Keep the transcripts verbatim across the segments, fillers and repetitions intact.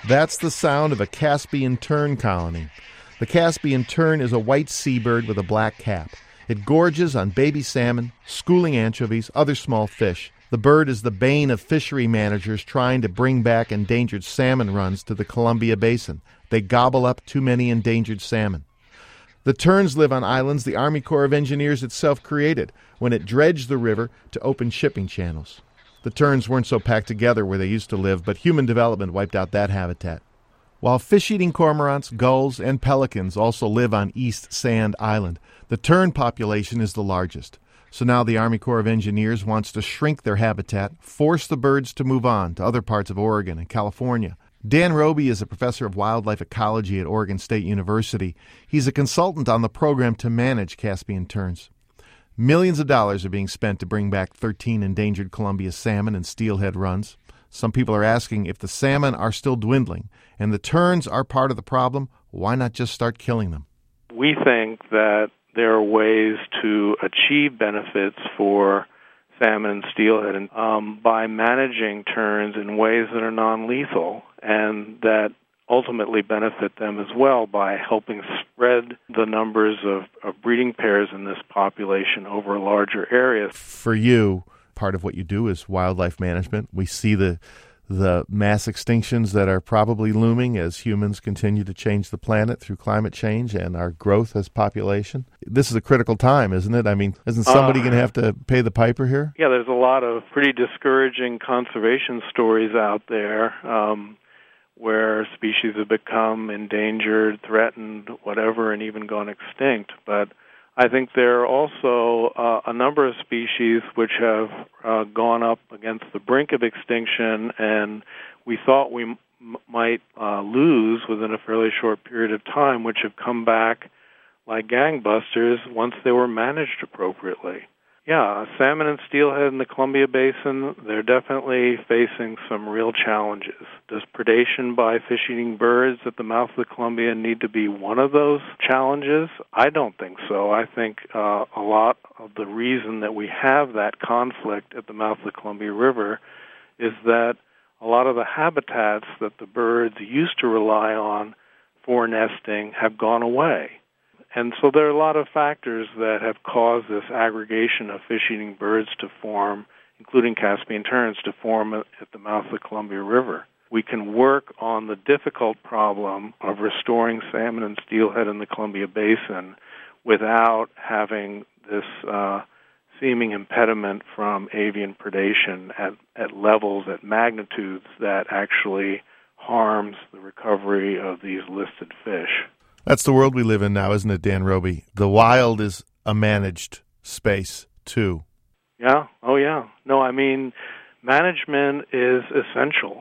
That's the sound of a Caspian tern colony. The Caspian tern is a white seabird with a black cap. It gorges on baby salmon, schooling anchovies, other small fish. The bird is the bane of fishery managers trying to bring back endangered salmon runs to the Columbia Basin. They gobble up too many endangered salmon. The terns live on islands the Army Corps of Engineers itself created when it dredged the river to open shipping channels. The terns weren't so packed together where they used to live, but human development wiped out that habitat. While fish-eating cormorants, gulls, and pelicans also live on East Sand Island, the tern population is the largest. So now the Army Corps of Engineers wants to shrink their habitat, force the birds to move on to other parts of Oregon and California. Dan Roby is a professor of wildlife ecology at Oregon State University. He's a consultant on the program to manage Caspian terns. Millions of dollars are being spent to bring back thirteen endangered Columbia salmon and steelhead runs. Some people are asking if the salmon are still dwindling and the terns are part of the problem, why not just start killing them? We think that there are ways to achieve benefits for salmon and steelhead um, by managing terns in ways that are non-lethal and that ultimately benefit them as well by helping spread the numbers of, of breeding pairs in this population over a larger area. For you, part of what you do is wildlife management. We see the the mass extinctions that are probably looming as humans continue to change the planet through climate change and our growth as population. This is a critical time, isn't it? I mean, isn't somebody uh, going to have to pay the piper here? Yeah, there's a lot of pretty discouraging conservation stories out there um, where species have become endangered, threatened, whatever, and even gone extinct. But I think there are also uh, a number of species which have uh, gone up against the brink of extinction, and we thought we m- might uh, lose within a fairly short period of time, which have come back like gangbusters once they were managed appropriately. Yeah, salmon and steelhead in the Columbia Basin, they're definitely facing some real challenges. Does predation by fish-eating birds at the mouth of the Columbia need to be one of those challenges? I don't think so. I think uh, a lot of the reason that we have that conflict at the mouth of the Columbia River is that a lot of the habitats that the birds used to rely on for nesting have gone away. And so there are a lot of factors that have caused this aggregation of fish-eating birds to form, including Caspian terns, to form at the mouth of the Columbia River. We can work on the difficult problem of restoring salmon and steelhead in the Columbia Basin without having this uh, seeming impediment from avian predation at, at levels, at magnitudes that actually harms the recovery of these listed fish. That's the world we live in now, isn't it, Dan Roby? The wild is a managed space, too. Yeah. Oh, yeah. No, I mean, management is essential.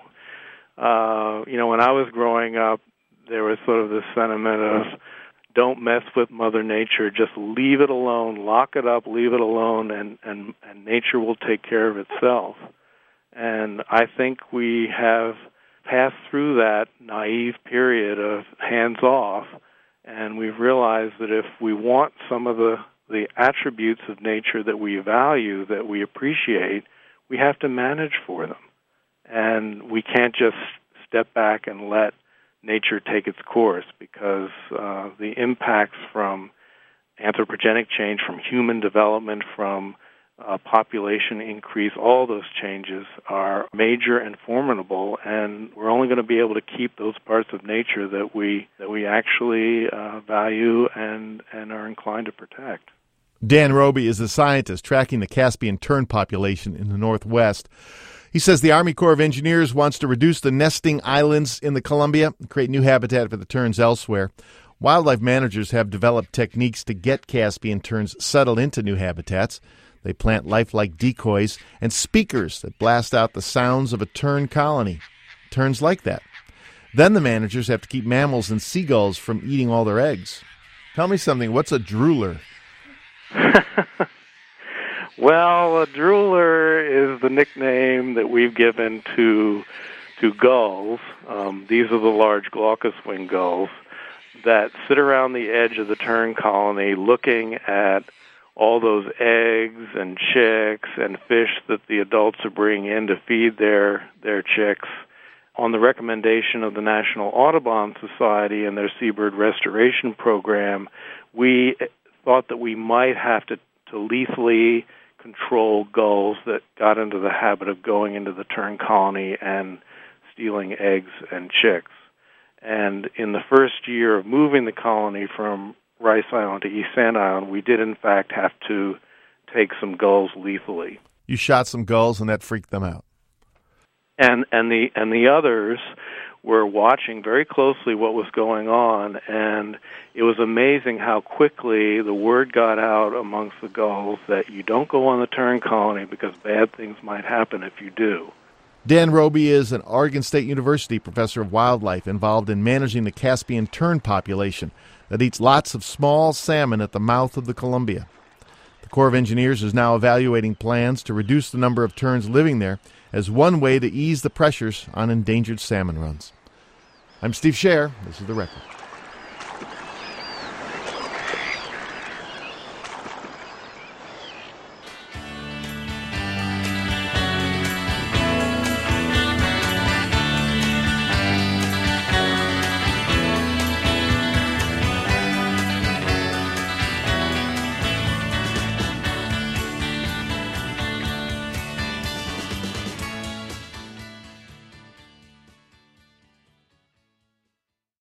Uh, you know, when I was growing up, there was sort of this sentiment of don't mess with Mother Nature, just leave it alone, lock it up, leave it alone, and, and, and nature will take care of itself. And I think we have passed through that naive period of hands-off, and we've realized that if we want some of the, the attributes of nature that we value, that we appreciate, we have to manage for them. And we can't just step back and let nature take its course because uh, the impacts from anthropogenic change, from human development, from uh, population increase, all those changes are major and formidable, and we're only going to be able to keep those parts of nature that we that we actually uh, value and, and are inclined to protect. Dan Roby is a scientist tracking the Caspian tern population in the Northwest. He says the Army Corps of Engineers wants to reduce the nesting islands in the Columbia and create new habitat for the terns elsewhere. Wildlife managers have developed techniques to get Caspian terns settled into new habitats. They plant lifelike decoys and speakers that blast out the sounds of a tern colony. Terns like that. Then the managers have to keep mammals and seagulls from eating all their eggs. Tell me something. What's a drooler? Well, a drooler is the nickname that we've given to to gulls. Um, these are the large glaucous-winged gulls that sit around the edge of the tern colony looking at all those eggs and chicks and fish that the adults are bringing in to feed their, their chicks. on the recommendation of the National Audubon Society and their seabird restoration program, we thought that we might have to, to lethally control gulls that got into the habit of going into the tern colony and stealing eggs and chicks. And in the first year of moving the colony from Rice Island to East Sand Island, we did in fact have to take some gulls lethally. You shot some gulls and that freaked them out. And and the and the others were watching very closely what was going on, and it was amazing how quickly the word got out amongst the gulls that you don't go on the tern colony because bad things might happen if you do. Dan Roby is an Oregon State University professor of wildlife involved in managing the Caspian tern population that eats lots of small salmon at the mouth of the Columbia. The Corps of Engineers is now evaluating plans to reduce the number of terns living there as one way to ease the pressures on endangered salmon runs. I'm Steve Scher. This is The Record.